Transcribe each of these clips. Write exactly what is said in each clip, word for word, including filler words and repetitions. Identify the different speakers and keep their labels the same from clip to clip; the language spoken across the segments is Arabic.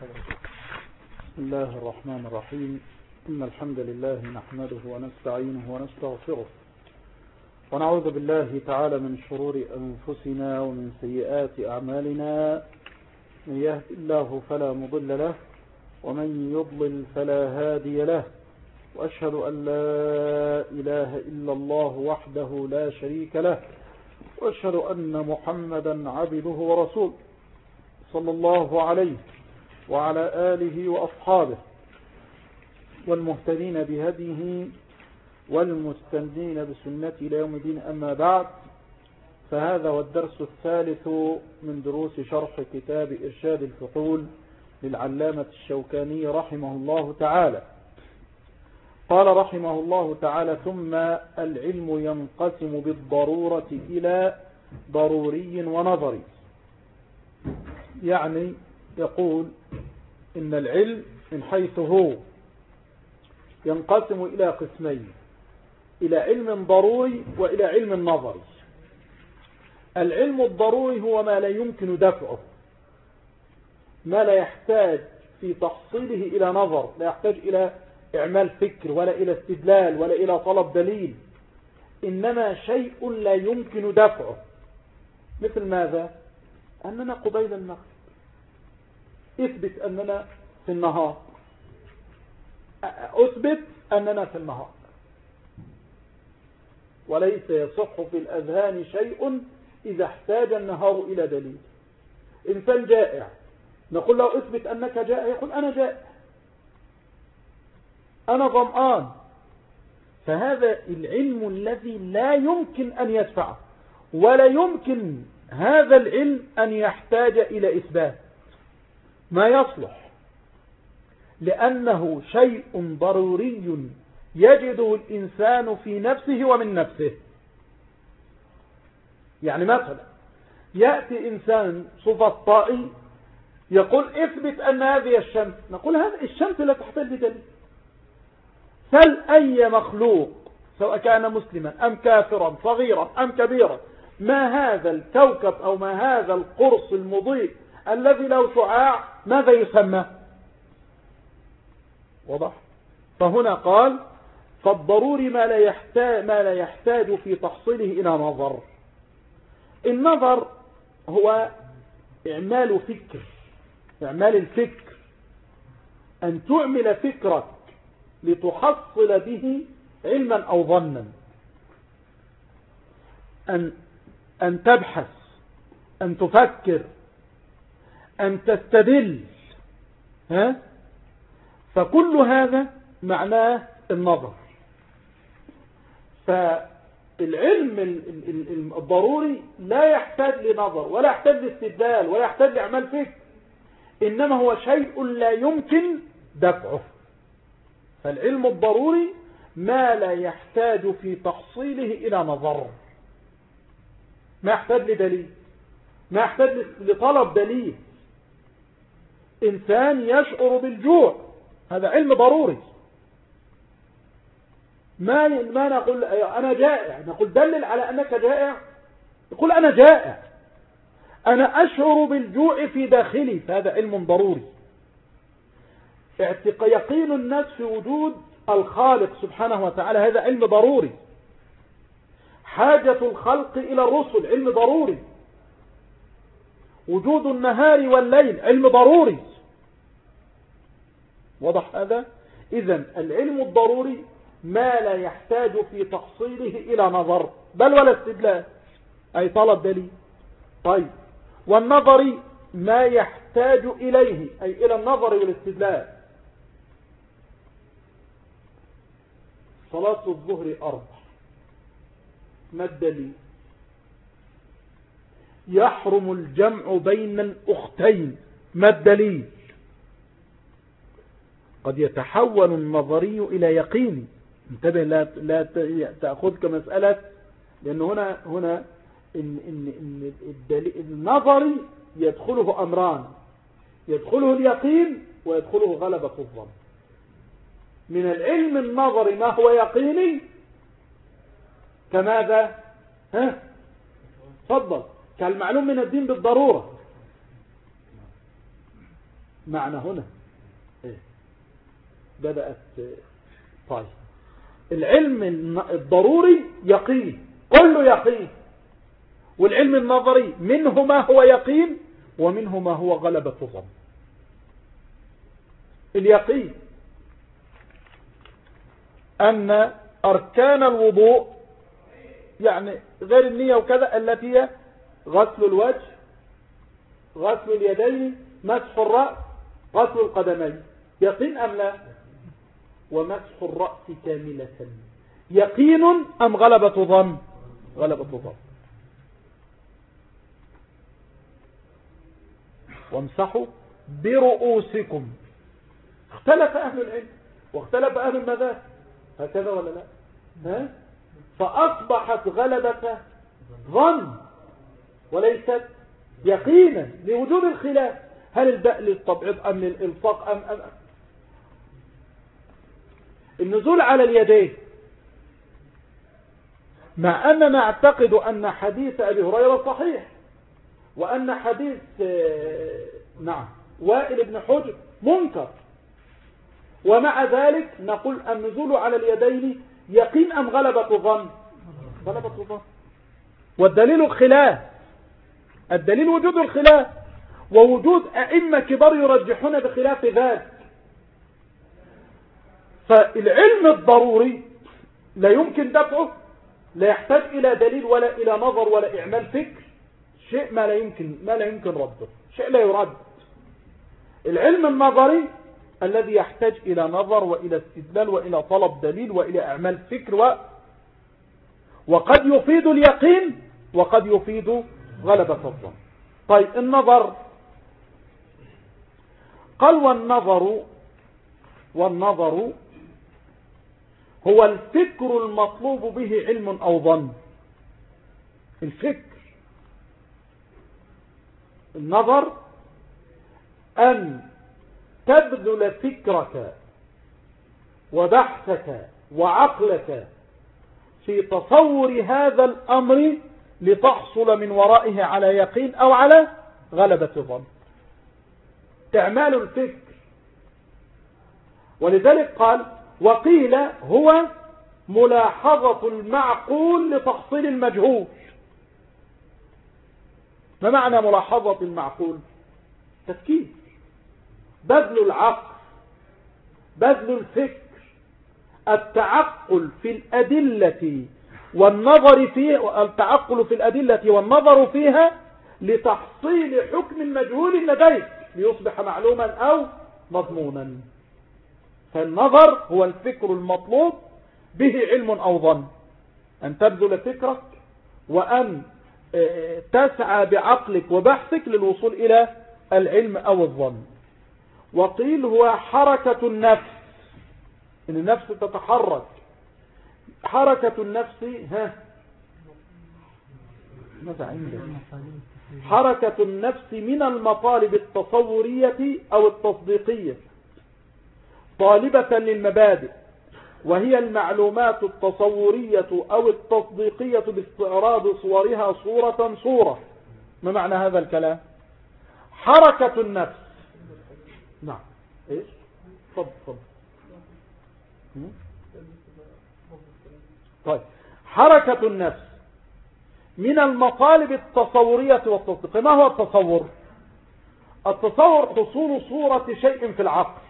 Speaker 1: بسم الله الرحمن الرحيم. إن الحمد لله نحمده ونستعينه ونستغفره ونعوذ بالله تعالى من شرور أنفسنا ومن سيئات أعمالنا. من يهد الله فلا مضل له ومن يضلل فلا هادي له، وأشهد أن لا إله إلا الله وحده لا شريك له، وأشهد أن محمدا عبده ورسوله صلى الله عليه وعلى آله وأصحابه والمهتدين بهديه والمستنين بسنته إلى يوم الدين. أما بعد، فهذا هو الدرس الثالث من دروس شرح كتاب إرشاد الفحول للعلامة الشوكاني رحمه الله تعالى. قال رحمه الله تعالى: ثم العلم ينقسم بالضرورة إلى ضروري ونظري. يعني يقول إن العلم من حيث هو ينقسم إلى قسمين: إلى علم ضروري وإلى علم نظري. العلم الضروري هو ما لا يمكن دفعه، ما لا يحتاج في تحصيله إلى نظر، لا يحتاج إلى إعمال فكر ولا إلى استدلال ولا إلى طلب دليل، إنما شيء لا يمكن دفعه. مثل ماذا؟ أننا قبيل المغرب، اثبت أننا في النهار، أثبت أننا في النهار، وليس يصح في الأذهان شيء إذا احتاج النهار إلى دليل. إنسان جائع، نقول له اثبت أنك جائع، يقول أنا جائع، أنا ظمآن. فهذا العلم الذي لا يمكن أن يدفعه، ولا يمكن هذا العلم أن يحتاج إلى إثبات، ما يصلح، لأنه شيء ضروري يجده الإنسان في نفسه ومن نفسه. يعني مثلا يأتي إنسان سفسطائي يقول اثبت أن هذه الشمس، نقول هذه الشمس لا تحتاج لدليل. سل أي مخلوق سواء كان مسلما أم كافرا، صغيرا أم كبيرا، ما هذا الكوكب أو ما هذا القرص المضيء الذي له شعاع ماذا يسمى؟ واضح؟ فهنا قال: فالضروري ما لا يحتاج, ما لا يحتاج في تحصيله إلى نظر. النظر هو إعمال فكر، إعمال الفكر، أن تعمل فكرك لتحصل به علما أو ظنا، أن, أن تبحث، أن تفكر، أن تستدل. ها؟ فكل هذا معناه النظر. فالعلم الضروري لا يحتاج لنظر ولا يحتاج لاستدلال ولا يحتاج لأعمال فكر، إنما هو شيء لا يمكن دفعه. فالعلم الضروري ما لا يحتاج في تحصيله إلى نظر، ما يحتاج لدليل، ما يحتاج لطلب دليل. إنسان يشعر بالجوع، هذا علم ضروري. ما ما نقول أنا جائع، نقول دلل على أنك جائع، يقول أنا جائع، أنا أشعر بالجوع في داخلي، فهذا علم ضروري. يقين الناس في وجود الخالق سبحانه وتعالى، هذا علم ضروري. حاجة الخلق إلى الرسل علم ضروري. وجود النهار والليل علم ضروري. واضح هذا؟ إذن العلم الضروري ما لا يحتاج في تحصيله إلى نظر بل ولا استدلال، أي طلب دليل. طيب، والنظري ما يحتاج إليه، أي إلى النظر والاستدلال. صلاة الظهر أربع، ما الدليل؟ يحرم الجمع بين الأختين، ما الدليل؟ قد يتحول النظري إلى يقيني. انتبه، لا لا تأخذك مسألة، لأن هنا هنا إن إن إن الدليل النظري يدخله أمران: يدخله اليقين ويدخله غلبة الظن. من العلم النظري ما هو يقيني كماذا؟ ها؟ تفضل. كالمعلوم من الدين بالضرورة. معنى هنا إيه؟ بدأت. طيب العلم الضروري يقين، كله يقين، والعلم النظري منه ما هو يقين ومنه ما هو غلبة ظن. اليقين أن أركان الوضوء يعني غير النية وكذا التي هي غسل الوجه، غسل اليدين، مسح الرأس، غسل القدمين، يقين أم لا؟ ومسح الرأس كاملة يقين أم غلبة ظن؟ غلبة ظن. وامسحوا برؤوسكم. اختلف أهل العلم واختلف أهل المذاهب، هكذا ولا لا؟ ها؟ فأصبحت غلبة ظن وليست يقينا لوجود الخلاف، هل الباء للتبعيض أم للإلصاق أم, أم, أم النزول على اليدين، مع أننا نعتقد أن حديث أبي هريرة صحيح، وأن حديث نعم وائل بن حجر منكر، ومع ذلك نقول النزول على اليدين يقين أم غلبة ظن؟ غلبة ظن. والدليل الخلاف، الدليل وجود الخلاف ووجود أئمة كبار يرجحون بخلاف ذلك. فالعلم الضروري لا يمكن دفعه، لا يحتاج إلى دليل ولا إلى نظر ولا إعمال فكر، شيء ما لا يمكن ما لا يمكن رده، شيء لا يرد. العلم النظري الذي يحتاج إلى نظر وإلى استدلال وإلى طلب دليل وإلى أعمال فكر و... وقد يفيد اليقين وقد يفيد غلبة الظن. طيب النظر، قال والنظر والنظر هو الفكر المطلوب به علم أو ظن. الفكر، النظر أن تبذل فكرك وبحثك وعقلك في تصور هذا الأمر لتحصل من ورائه على يقين أو على غلبة ظن. تعمال الفكر. ولذلك قال وقيل هو ملاحظة المعقول لتحصيل المجهول. ما معنى ملاحظة المعقول؟ تفكير، بذل العقل، بذل الفكر، التعقل في الأدلة والنظر فيها، التعقل في الأدلة والنظر فيها لتحصيل حكم مجهول لديك ليصبح معلوما أو مضمونا. فالنظر هو الفكر المطلوب به علم أو ظن، أن تبذل فكرك وأن تسعى بعقلك وبحثك للوصول إلى العلم أو الظن. وقيل هو حركة النفس، إن النفس تتحرك. حركة النفس ها ماذا عندك؟ حركة النفس من المطالب التصورية أو التصديقية طالبة للمبادئ، وهي المعلومات التصورية أو التصديقية باستعراض صورها صورة صورة. ما معنى هذا الكلام؟ حركة النفس. نعم ايش؟ فضل فضل. طيب حركة النفس من المطالب التصورية والتصديقية. ما هو التصور؟ التصور حصول صورة شيء في العقل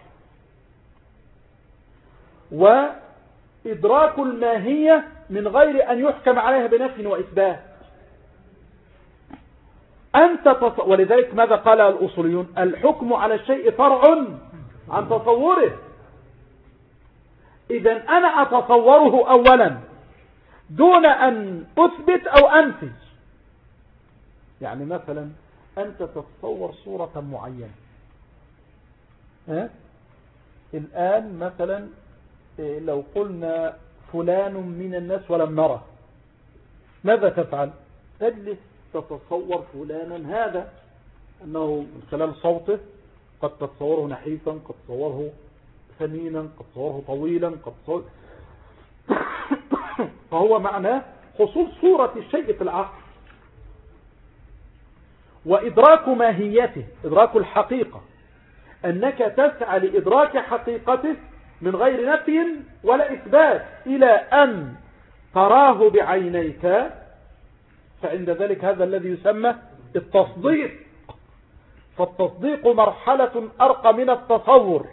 Speaker 1: وإدراك الماهية من غير أن يحكم عليها بنفي وإثبات. أنت تص... ولذلك ماذا قال الأصوليون؟ الحكم على الشيء فرع عن تصوره. إذن أنا أتصوره أولا دون أن أثبت أو أنفي. يعني مثلا أنت تتصور صورة معينة، ها؟ الآن مثلا لو قلنا فلان من الناس ولم نره، ماذا تفعل؟ تجلس تتصور فلانا هذا، أنه من خلال صوته قد تتصوره نحيفا، قد تصوره ثمينا، قد تصوره طويلا، قد تصوره فهو معناه حصول صورة الشيء في العقل وإدراك ماهيته، إدراك الحقيقة. أنك تسعى لإدراك حقيقته من غير نفي ولا إثبات إلى أن تراه بعينيك، فعند ذلك هذا الذي يسمى التصديق. فالتصديق مرحلة أرقى من التصور.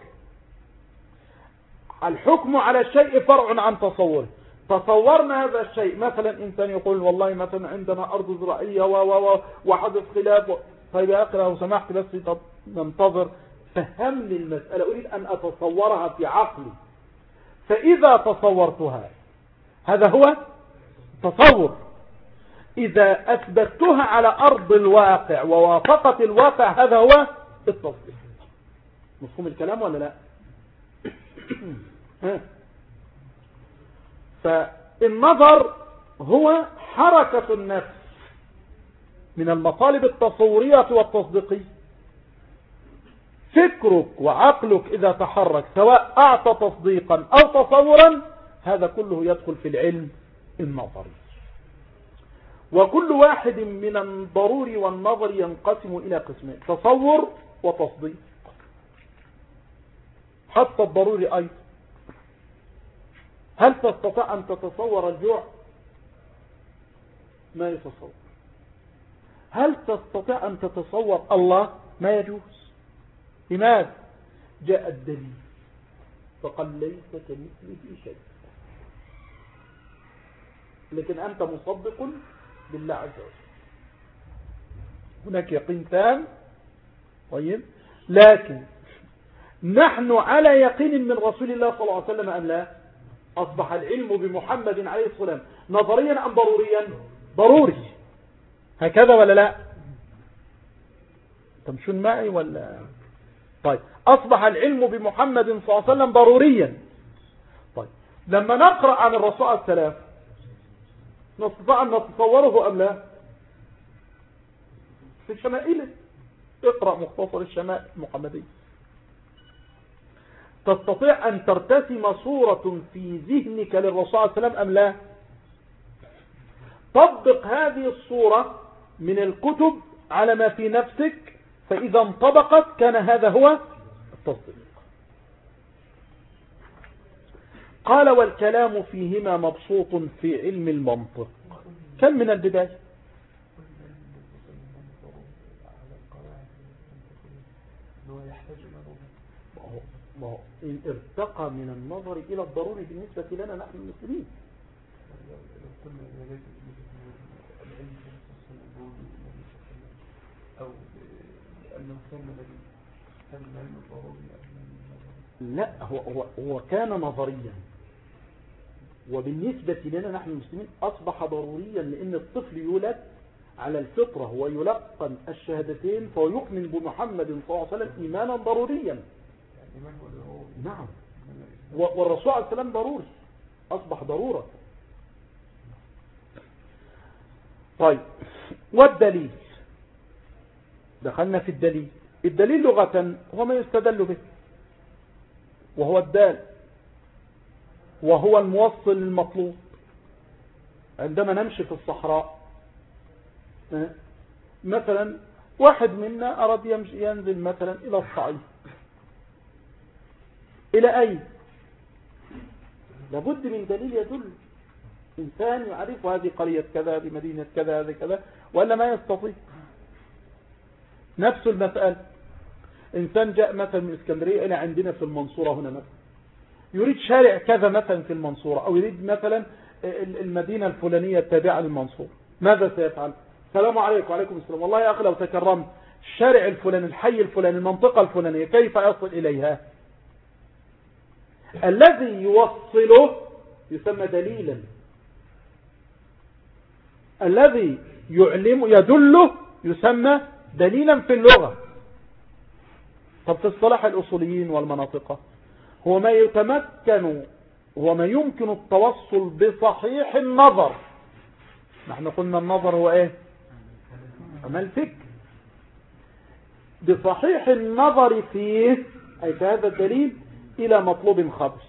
Speaker 1: الحكم على الشيء فرع عن تصوره. تصورنا هذا الشيء، مثلا إنسان يقول والله مثلا عندنا أرض زراعية وحدث خلاف، طيب يا أخي لو سمحت بس ننتظر، فهمني المسألة، أريد أن أتصورها في عقلي. فإذا تصورتها هذا هو تصور. إذا أثبتها على أرض الواقع ووافقت الواقع هذا هو التصديق. مفهوم الكلام ولا لا؟ فالنظر هو حركة النفس من المطالب التصورية والتصديقية. فكرك وعقلك إذا تحرك سواء أعطى تصديقا أو تصورا، هذا كله يدخل في العلم النظري. وكل واحد من الضروري والنظر ينقسم إلى قسمين: تصور وتصديق. حتى الضروري أيضا. هل تستطيع أن تتصور الجوع؟ ما يتصور. هل تستطيع أن تتصور الله؟ ما يجوز. لماذا؟ جاء الدليل فقال ليس كمثله شيء. لكن أنت مصدق بالله عز وجل، هناك يقين تام. طيب، لكن نحن على يقين من رسول الله صلى الله عليه وسلم أم لا؟ أصبح العلم بمحمد عليه الصلاة والسلام نظريا أم ضروريا؟ ضروري. هكذا ولا لا؟ تمشون معي ولا؟ طيب، أصبح العلم بمحمد صلى الله عليه وسلم ضروريا. طيب، لما نقرأ عن الرسول عليه السلام نستطيع أن نتصوره أم لا؟ في الشمائل، اقرأ مختصر الشمائل المحمدية، تستطيع أن ترتسم صورة في ذهنك للرسول عليه السلام أم لا؟ طبق هذه الصورة من الكتب على ما في نفسك، فإذا انطبقت كان هذا هو التصديق. قال: والكلام فيهما مبسوط في علم المنطق. كم من البداية؟ إن ارتقى من النظر إلى الضروري بالنسبة لنا نحن المسلمين. لا، هو, هو, هو كان نظريا، وبالنسبة لنا نحن المسلمين أصبح ضروريا، لأن الطفل يولد على الفطرة ويلقن الشهادتين فيؤمن بمحمد صلى الله عليه وسلم إيمانا ضروريا. نعم، والرسول عليه السلام ضروري، أصبح ضرورة. طيب، والدليل، دخلنا في الدليل. الدليل لغة هو ما يستدل به، وهو الدال، وهو الموصل للمطلوب. عندما نمشي في الصحراء مثلا، واحد منا أراد يمشي ينزل مثلا إلى الصعيد، إلى أين؟ لابد من دليل يدل. إنسان يعرف هذه قرية كذا، هذه مدينة كذا، هذه كذا، ولا ما يستطيع. نفس المسألة، إنسان جاء مثلا من اسكندرية إلى عندنا في المنصورة هنا مثلا، يريد شارع كذا مثلا في المنصورة، أو يريد مثلا المدينة الفلانية التابعة للمنصورة، ماذا سيفعل؟ السلام عليكم. وعليكم السلام. والله يا أخي لو تكرمت، الشارع الفلاني، الحي الفلاني، المنطقة الفلانية، كيف يصل إليها؟ الذي يوصله يسمى دليلا، الذي يعلم يدله يسمى دليلا في اللغة. طب في اصطلاح الأصوليين والمناطقة، هو ما يتمكن، هو ما يمكن التوصل بصحيح النظر. نحن قلنا النظر هو ايه؟ ما الفكر. بصحيح النظر فيه، أي في هذا الدليل، إلى مطلوب خبري.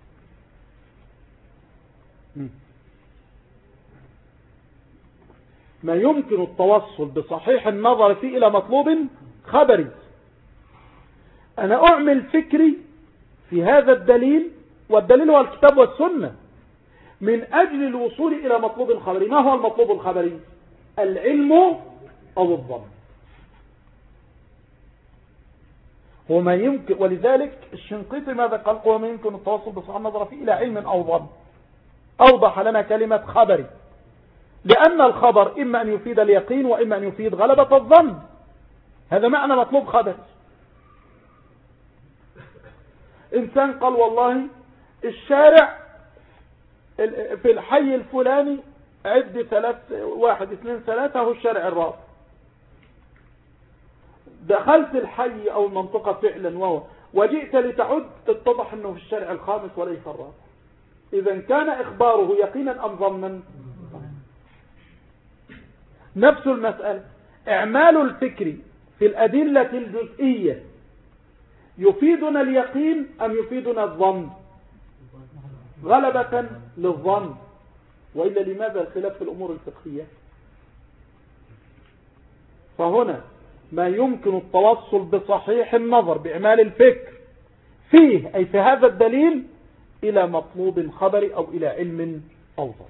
Speaker 1: ما يمكن التوصل بصحيح النظر فيه إلى مطلوب خبري. أنا أعمل فكري في هذا الدليل، والدليل هو الكتاب والسنة، من أجل الوصول إلى مطلوب خبري. ما هو المطلوب الخبري؟ العلم أو الظن. وما يمكن، ولذلك الشنقيطي ماذا قال؟ وما يمكن التوصل بصحيح النظر فيه إلى علم أو ظن. أوضح لنا كلمة خبري، لأن الخبر إما أن يفيد اليقين وإما أن يفيد غلبة الظن. هذا معنى مطلوب خبري. إنسان قال والله الشارع في الحي الفلاني عد ثلاث، واحد اثنين ثلاثة، هو الشارع الرابع. دخلت الحي أو المنطقة فعلا وهو وجئت لتعد، اتضح أنه في الشارع الخامس وليس الرابع. إذا كان إخباره يقينا أم ظنا؟ نفس المسألة، إعمال الفكر في الأدلة الجزئية يفيدنا اليقين أم يفيدنا الظن؟ غلبة للظن. وإلا لماذا الخلاف في الأمور الفقهية؟ فهنا ما يمكن التوصل بصحيح النظر بإعمال الفكر فيه، أي في هذا الدليل، إلى مطلوب خبري أو إلى علم أو ظن.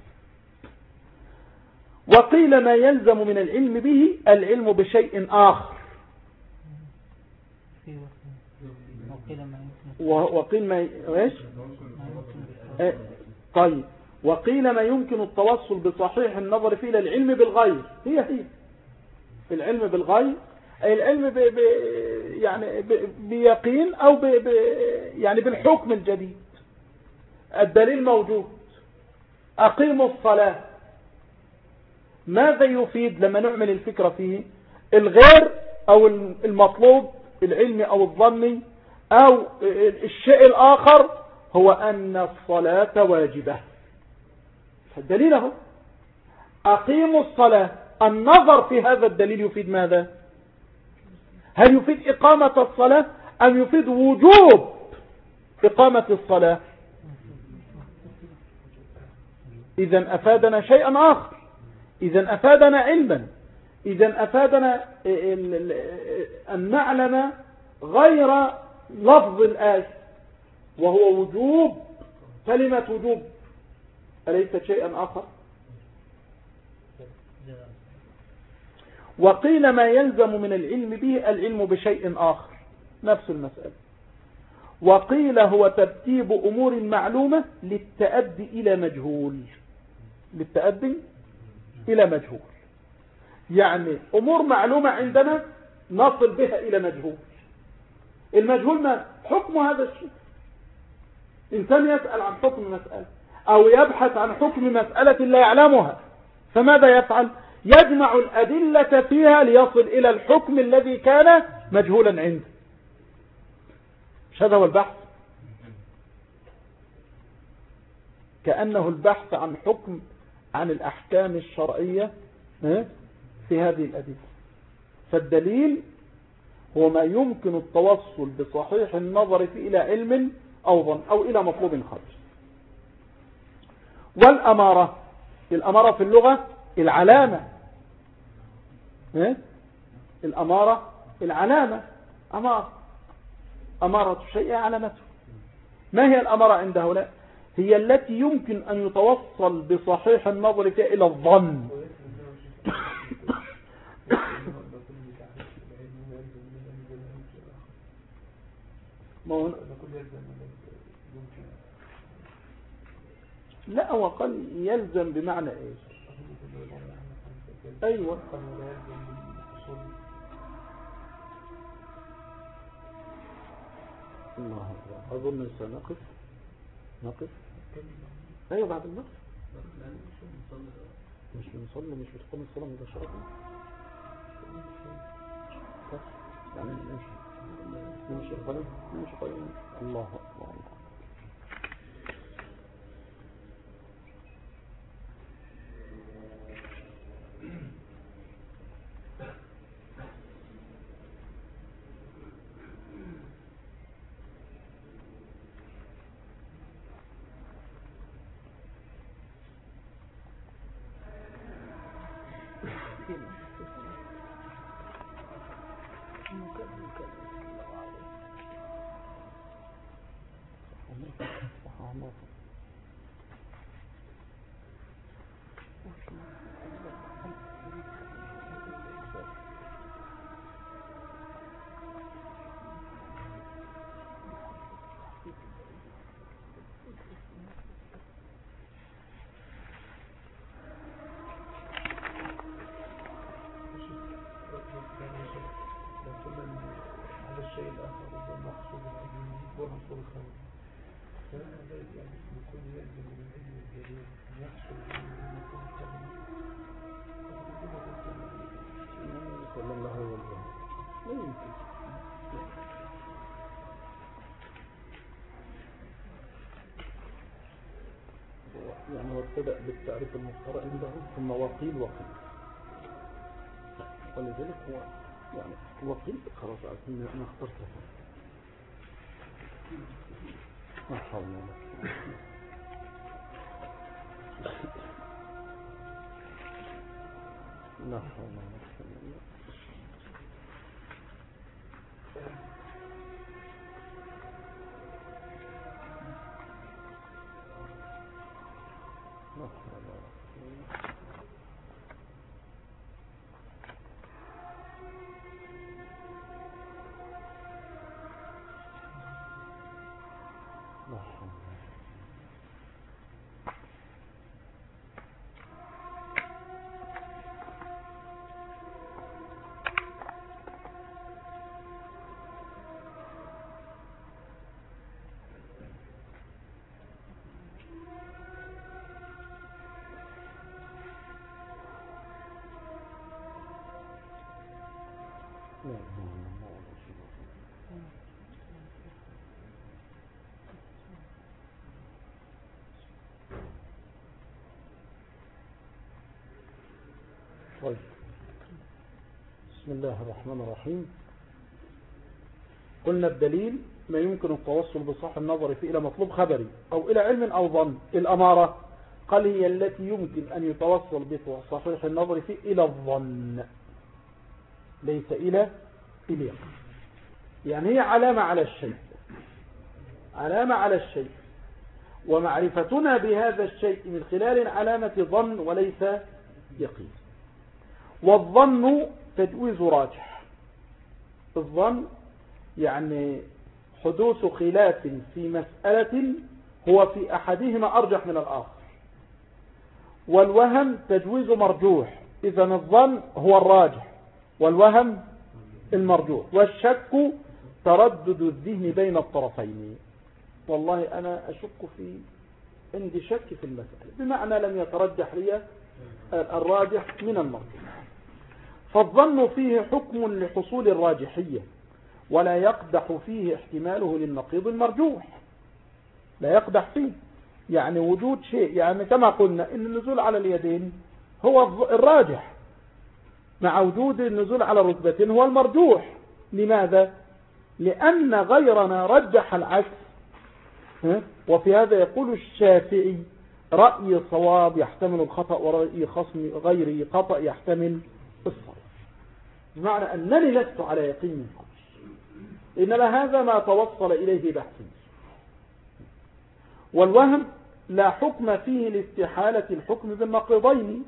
Speaker 1: وقيل ما يلزم من العلم به العلم بشيء آخر، وقيل ما ايش طيب وقيل ما يمكن التوصل بصحيح النظر فيه الى العلم بالغير. هي هي العلم بالغير، أي العلم ب ب يعني ب بيقين أو ب ب يعني بالحكم الجديد. الدليل موجود، أقيموا الصلاة، ماذا يفيد لما نعمل الفكرة فيه؟ الغير أو المطلوب العلمي أو الظني أو الشيء الآخر هو أن الصلاة واجبة. الدليل هو أقيموا الصلاة. النظر في هذا الدليل يفيد ماذا؟ هل يفيد إقامة الصلاة أم يفيد وجوب إقامة الصلاة؟ إذن أفادنا شيئا آخر، إذن أفادنا علما، إذن أفادنا أن نعلم غير لفظ الآية، وهو وجوب. كلمة وجوب أليست شيئا آخر؟ وقيل ما يلزم من العلم به العلم بشيء آخر، نفس المسألة. وقيل هو ترتيب أمور معلومة للتأدي إلى مجهول، للتأدي إلى مجهول، يعني أمور معلومة عندنا نصل بها إلى مجهول. المجهول ما حكم هذا الشيء؟ إنسان يسأل عن حكم مسألة أو يبحث عن حكم مسألة لا يعلمها، فماذا يفعل؟ يجمع الأدلة فيها ليصل إلى الحكم الذي كان مجهولا عنده. مش هذا هو البحث؟ كأنه البحث عن حكم عن الأحكام الشرعية في هذه الأدلة. فالدليل هو ما يمكن التوصل بصحيح النظر فيه إلى علم أو ظن أو إلى مطلوب خارج. والأمارة، الأمارة في اللغة العلامة، الأمارة العلامة، أمارة أمارة الشيء علامته. ما هي الأمارة عند هؤلاء؟ هي التي يمكن أن يتوصل بصحيح النظر فيها إلى الظن. لا، هو قال يلزم بمعنى ايش؟ ايوه، الله أكبر. اظن سنقف نقف ايوه بعد النقف مش بنصلي، مش بتقوم الصلاة مباشرة يعني نمشي نمشي قليل نمشي قليل. الله أكبر. الله. يعني هو ابتدأ بالتعريف المختار عنده ثم وقيل وقيل، ولذلك هو يعني وقيل خلاص عارفين أنا اخترته. ما حول ولا لا حول ولا قوة. طيب، بسم الله الرحمن الرحيم. قلنا الدليل ما يمكن التوصل بصح النظر فيه إلى مطلوب خبري أو إلى علم أو ظن. الأمارة قال هي التي يمكن أن يتوصل بصحيح النظر فيه إلى الظن ليس إلى إليه، يعني هي علامة على الشيء، علامة على الشيء، ومعرفتنا بهذا الشيء من خلال علامة ظن وليس يقين. والظن تجويز راجح. الظن يعني حدوث خلاف في مسألة هو في أحدهما أرجح من الآخر. والوهم تجويز مرجوح. إذن الظن هو الراجح والوهم المرجوح. والشك تردد الذهن بين الطرفين. والله أنا أشك في عندي شك في المسألة بمعنى لم يترجح لي الراجح من المرجوح. فالظن فيه حكم لحصول الراجحية ولا يقدح فيه احتماله للنقيض المرجوح، لا يقدح فيه، يعني وجود شيء، يعني كما قلنا إن النزول على اليدين هو الراجح مع وجود النزول على الركبتين هو المرجوح. لماذا؟ لأن غيرنا رجح العكس. وفي هذا يقول الشافعي رأي صواب يحتمل الخطأ ورأي خصم غيري خطأ يحتمل الصواب، بمعنى أنني لست على يقين من قبل، إنما هذا ما توصل إليه بحثي. والوهم لا حكم فيه لاستحالة الحكم بالنقيضين،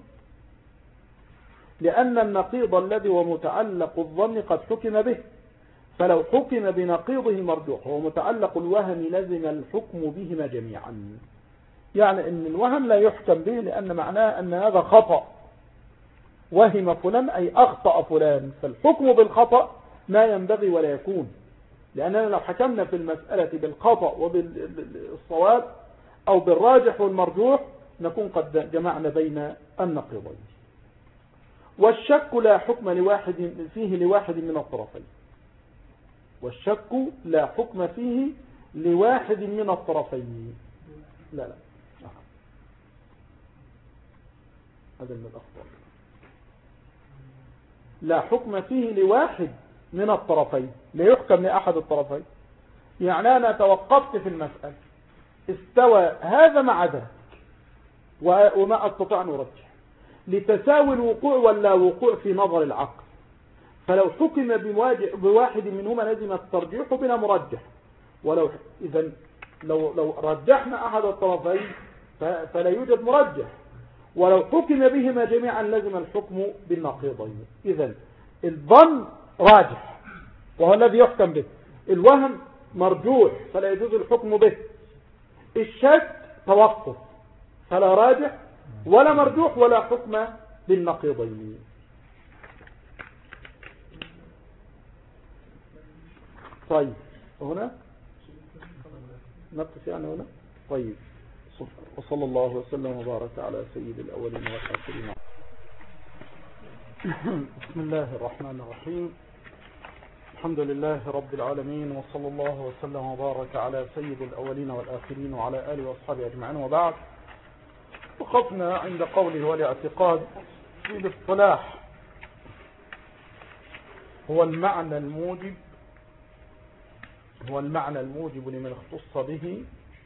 Speaker 1: لأن النقيض الذي هو متعلق الظن قد حكم به، فلو حكم بنقيضه المرجوح هو متعلق الوهم لزم الحكم بهما جميعا. يعني أن الوهم لا يحكم به لأن معناه أن هذا خطأ، وهم فلان أي أخطأ فلان، فالحكم بالخطأ ما ينبغي ولا يكون، لأننا لو حكمنا في المسألة بالخطأ وبالصواب أو بالراجح والمرجوح نكون قد جمعنا بين النقيضين. والشك لا حكم لواحد فيه لواحد من الطرفين. والشك لا حكم فيه لواحد من الطرفين. لا لا هذا من الأخطاء. لا حكم فيه لواحد من الطرفين، لا يحكم لأحد الطرفين. يعني أنا توقفت في المسألة استوى هذا مع ذا وما أستطيع أن أرجح لتساوي الوقوع ولا وقوع في نظر العقل، فلو حكم بواحد منهما لازم الترجيح بلا مرجح. ولو إذن لو, لو رجحنا أحد الطرفين فلا يوجد مرجح، ولو حكم بهما جميعا لازم الحكم بالنقيضين. إذن الظن راجح وهو الذي يحكم به، الوهم مرجوح فلا يجوز الحكم به، الشك توقف فلا راجح ولا مرجوح ولا حكم بالنقيضين. طيب هنا نقف يعني هنا. طيب وصلى الله وسلم وبارك على سيد الأولين والآخرين. بسم الله الرحمن الرحيم. الحمد لله رب العالمين، وصلى الله وسلم وبارك على سيد الأولين والآخرين وعلى آله وأصحابه أجمعين، وبعد. وقفنا عند قوله والاعتقاد في الاصطلاح هو المعنى الموجب هو المعنى الموجب لمن اختص به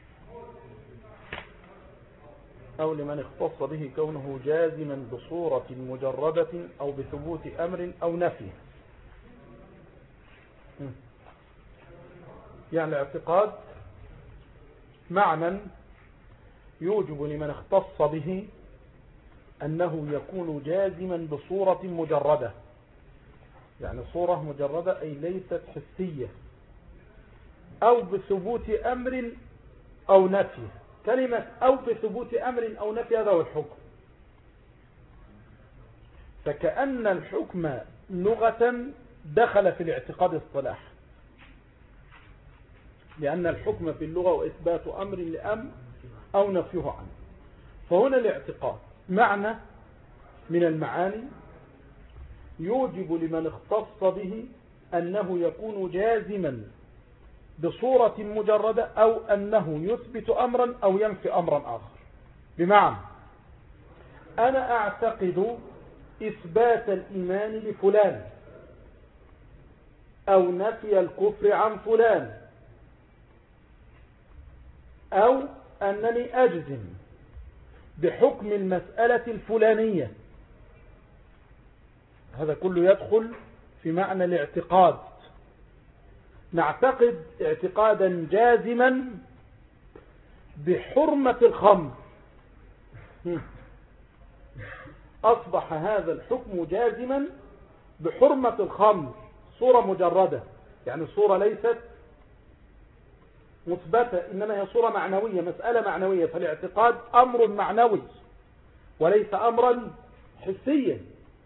Speaker 1: أو لمن اختص به كونه جازما بصورة مجردة أو بثبوت أمر أو نفي. يعني الاعتقاد معنى يوجب لمن اختص به أنه يكون جازما بصورة مجردة، يعني صورة مجردة أي ليست حسية، أو بثبوت أمر أو نفي. كلمة أو بثبوت أمر أو نفي هذا هو الحكم. فكأن الحكم لغة دخل في الاعتقاد اصطلاح، لأن الحكم في اللغة وإثبات أمر لأمر أو نفيه عنه. فهنا الاعتقاد معنى من المعاني يوجب لمن اختص به أنه يكون جازما بصورة مجردة، أو أنه يثبت أمرا أو ينفي أمرا آخر. بمعنى أنا أعتقد إثبات الإيمان لفلان أو نفي الكفر عن فلان، أو أنني أجزم بحكم المسألة الفلانية. هذا كله يدخل في معنى الاعتقاد. نعتقد اعتقادا جازما بحرمة الخمر، أصبح هذا الحكم جازما بحرمة الخمر، صورة مجردة، يعني صورة ليست مثبتة إنما هي صورة معنوية، مسألة معنوية. فالاعتقاد أمر معنوي وليس أمرا حسيا.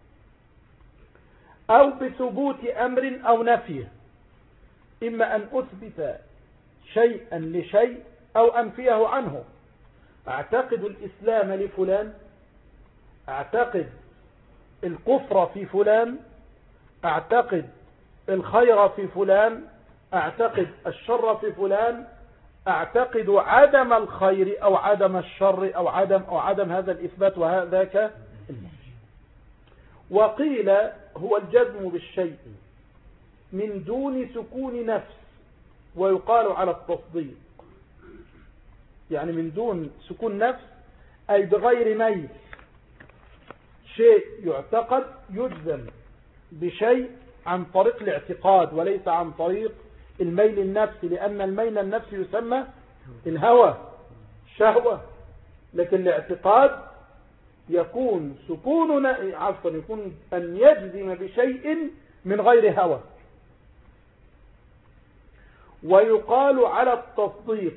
Speaker 1: أو بثبوت أمر أو نفيه، إما أن أثبت شيئا لشيء أو أنفيه عنه. أعتقد الإسلام لفلان، أعتقد الكفر في فلان، أعتقد الخير في فلان، أعتقد الشر في فلان، أعتقد عدم الخير أو عدم الشر أو عدم أو عدم هذا الإثبات وهذاك النفي. وقيل هو الجزم بالشيء من دون سكون نفس، ويقال على التصديق، يعني من دون سكون نفس أي بغير ميل. شيء يعتقد يجزم بشيء عن طريق الاعتقاد وليس عن طريق الميل النفسي، لأن الميل النفسي يسمى الهوى، شهوة. لكن الاعتقاد يكون سكون عفوا يكون أن يجزم بشيء من غير هوى. ويقال على التصديق،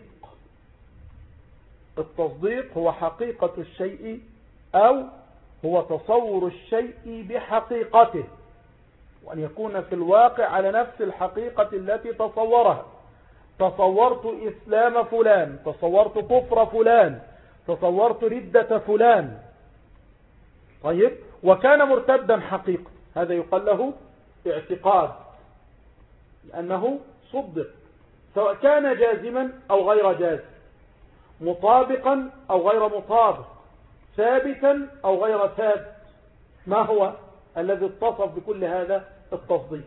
Speaker 1: التصديق هو حقيقة الشيء أو هو تصور الشيء بحقيقته، وأن يكون في الواقع على نفس الحقيقة التي تصورها. تصورت إسلام فلان، تصورت كفر فلان، تصورت ردة فلان، طيب، وكان مرتدا حقيقة، هذا يقال له اعتقاد، لأنه صدق، سواء كان جازما أو غير جازم، مطابقا أو غير مطابق، ثابتا أو غير ثابت. ما هو الذي اتصف بكل هذا؟ التصديق.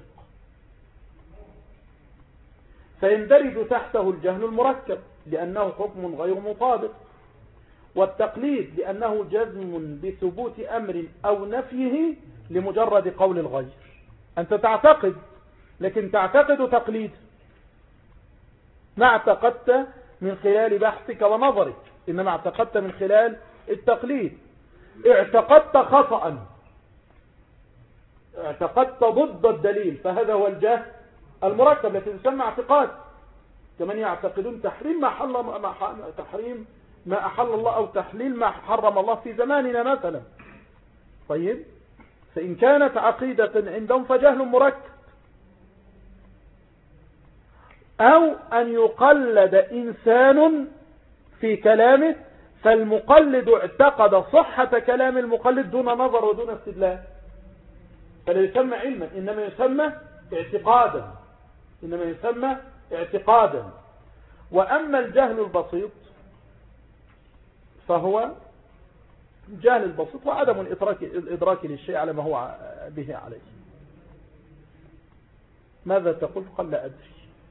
Speaker 1: فيندرج تحته الجهل المركب لأنه حكم غير مطابق، والتقليد لأنه جزم بثبوت أمر أو نفيه لمجرد قول الغير. أنت تعتقد، لكن تعتقد تقليد، ما اعتقدت من خلال بحثك ونظرك، إنما اعتقدت من خلال التقليد. اعتقدت خطأ، اعتقدت ضد الدليل، فهذا هو الجهل المركب التي تسمى اعتقاد. كمن يعتقدون تحريم ما حل ما تحريم ما أحل الله أو تحليل ما حرم الله في زماننا مثلا. طيب، فإن كانت عقيدة عندهم فجهل مركب. أو أن يقلد إنسان في كلامه، فالمقلد اعتقد صحة كلام المقلد دون نظر ودون استدلال، فلا يسمى علما، إنما يسمى اعتقادا، إنما يسمى اعتقادا. وأما الجهل البسيط فهو الجهل البسيط وعدم الإدراك, الإدراك للشيء على ما هو به عليه. ماذا تقول؟ قال لا أدري.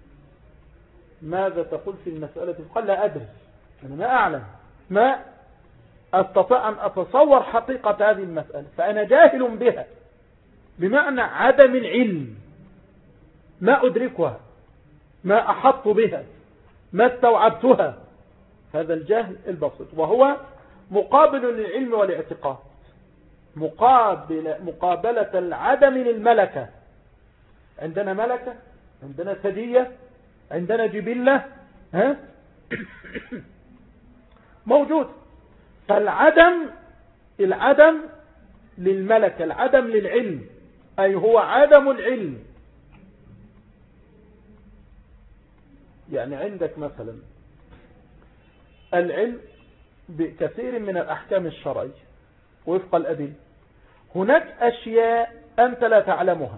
Speaker 1: ماذا تقول في المسألة؟ قال لا أدري، أنا ما أعلم، ما أستطيع أن أتصور حقيقة هذه المسألة، فأنا جاهل بها، بمعنى عدم العلم، ما أدركها، ما أحط بها، ما استوعبتها. هذا الجهل البسيط، وهو مقابل للعلم والاعتقاد، مقابل مقابلة العدم للملكة. عندنا ملكة، عندنا ثدية، عندنا جبلة، ها موجود. فالعدم العدم للملكة، العدم للعلم، أي هو عدم العلم. يعني عندك مثلا العلم بكثير من الأحكام الشرعية وفق الأدلة، هناك أشياء أنت لا تعلمها،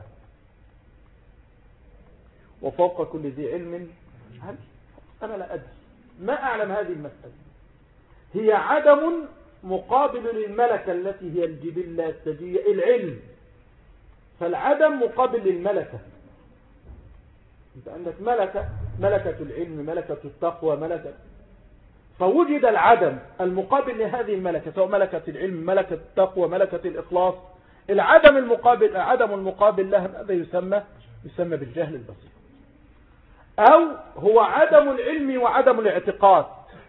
Speaker 1: وفوق كل ذي علم علم. أنا لا أدري، ما أعلم هذه المسألة، هي عدم مقابل للملكة التي هي الجبلة السجية العلم. فالعدم مقابل للملكة. أنت عندك ملكة، ملكة العلم، ملكة التقوى، ملكة، فوجد العدم المقابل لهذه الملكة، سواء ملكة العلم، ملكة التقوى، ملكة الإخلاص. العدم المقابل العدم المقابل لها هذا يسمى يسمى بالجهل البسيط. أو هو عدم العلم وعدم الاعتقاد.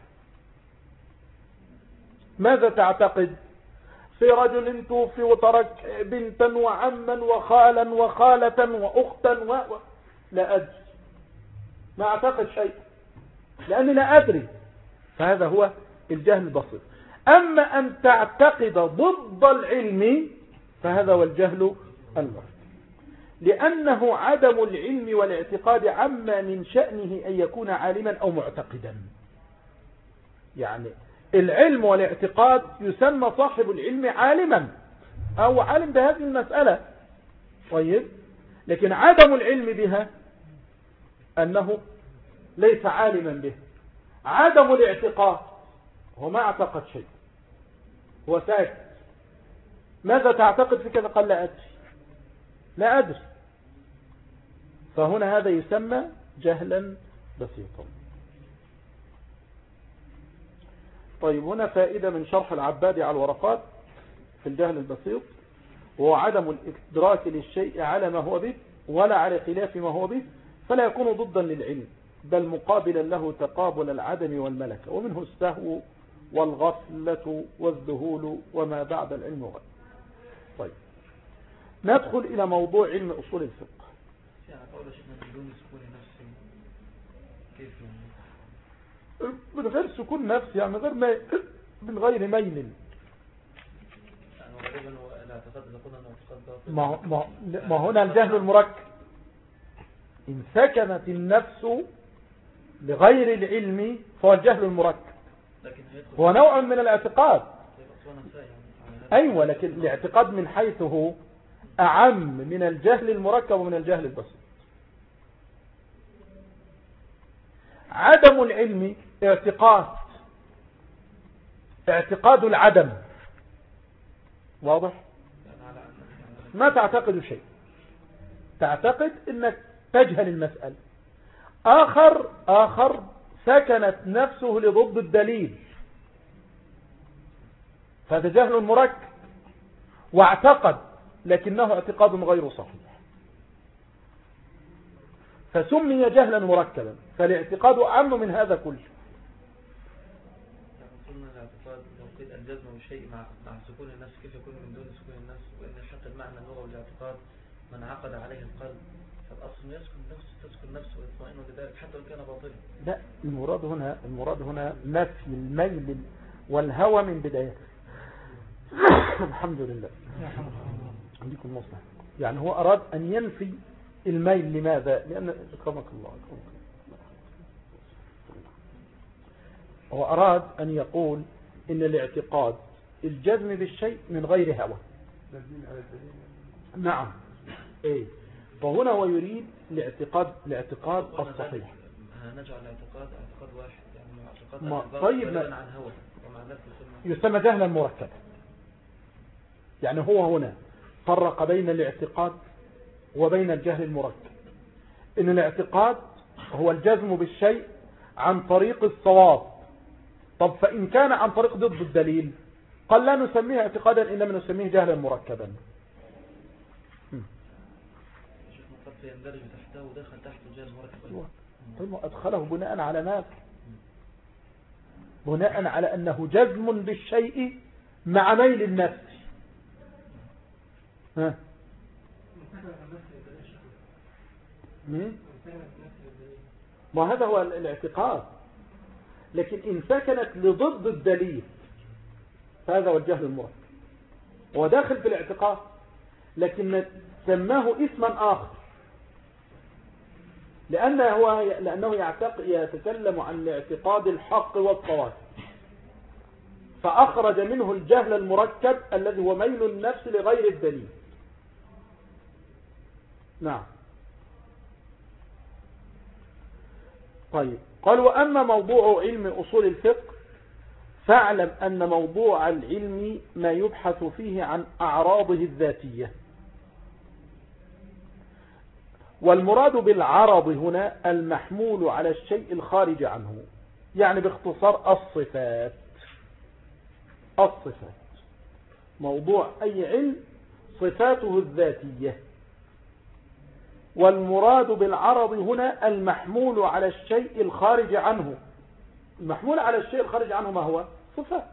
Speaker 1: ماذا تعتقد في رجل توفي وترك بنتا وعما وخالا وخالة وأختا و... و... لا أدري، ما أعتقد شيء لأني لا أدري، فهذا هو الجهل البسيط. أما أن تعتقد ضد العلم فهذا هو الجهل المركب، لأنه عدم العلم والاعتقاد عما من شأنه أن يكون عالما أو معتقدا. يعني العلم والاعتقاد يسمى صاحب العلم عالما أو عالم بهذه المسألة، طيب، لكن عدم العلم بها أنه ليس عالما به. عدم الاعتقاد هو ما اعتقد شيء، هو ساكت. ماذا تعتقد في كذا؟ قال لا أدري، لا أدري. فهنا هذا يسمى جهلا بسيطا. طيب، هنا فائدة من شرح العبادي على الورقات في الجهل البسيط، وهو عدم الإدراك للشيء على ما هو به ولا على خلاف ما هو به، فلا يكون ضدا للعلم، بل مقابلا له تقابل العدم والملكة، ومنه السهو والغفلة والذهول وما بعد العلم غير. طيب، ندخل إلى موضوع علم أصول الفقه. من غير سكون نفس، يعني من غير ما من غير ميل. ما ما هنا الجهل المركب. إن سكنت النفس لغير العلم فهو الجهل المركب، هو نوع من الاعتقاد. أيوة، لكن الاعتقاد من حيث هو أعم من الجهل المركب ومن الجهل البسيط. عدم العلم اعتقاد، اعتقاد العدم، واضح؟ ما تعتقد شيء، تعتقد انك تجهل المسألة. آخر آخر سكنت نفسه لضد الدليل، فهذا جهل مركب، واعتقد لكنه اعتقاد غير صحيح، فسمي جهلا مركبا. فالاعتقاد أعم من هذا كله.
Speaker 2: الاعتقاد لو قيل الجزم بالشيء مع مع سكون النفس كيف يكون من دون سكون النفس، وإن الحق المعنى اللغوي والاعتقاد من عقد عليه القلب، فالأصل يسكن نفسه تسكن نفسه ويطمئن لذلك حتى وإن كان باطلا.
Speaker 1: لا، المراد هنا المراد هنا نفي الميل والهوى من بدايته. الحمد لله عندكم مصلحة. يعني هو أراد أن ينفي الميل. لماذا؟ لأن أكرمك الله أكرمك. هو أراد أن يقول إن الاعتقاد الجزم بالشيء من غير هوى. نعم إيه. فهنا هو يريد الاعتقاد الاعتقاد الصحيح.
Speaker 2: نجعل الاعتقاد اعتقاد واحد يعني اعتقاد
Speaker 1: ما طيب ما
Speaker 2: عن هوى ومع ذلك
Speaker 1: يسمى جهلا مركبا. يعني هو هنا فرق بين الاعتقاد وبين الجهل المركب. إن الاعتقاد هو الجزم بالشيء عن طريق الصواب. طب فإن كان عن طريق ضد الدليل قال لا نسميه اعتقادا إنما نسميه جهلا مركبا.
Speaker 2: يندرج تحته ودخل تحت الجهل المركب.
Speaker 1: طيب أدخله بناء على ماذا؟ بناء على أنه جزم بالشيء مع ميل النفس. ها ما هذا هو الاعتقاد. لكن إن سكنت لضد الدليل فهذا هو الجهل المركب. هو داخل في الاعتقاد لكن سماه اسما آخر لأنه, لأنه يعتق يتكلم عن الاعتقاد الحق والصواب، فأخرج منه الجهل المركب الذي هو ميل النفس لغير الدليل. نعم. طيب قال وأما موضوع علم أصول الفقه فاعلم أن موضوع العلم ما يبحث فيه عن أعراضه الذاتية. والمراد بالعرض هنا المحمول على الشيء الخارج عنه، يعني باختصار الصفات. الصفات موضوع أي علم صفاته الذاتية. والمراد بالعرض هنا المحمول على الشيء الخارج عنه. المحمول على الشيء الخارج عنه ما هو؟ صفات.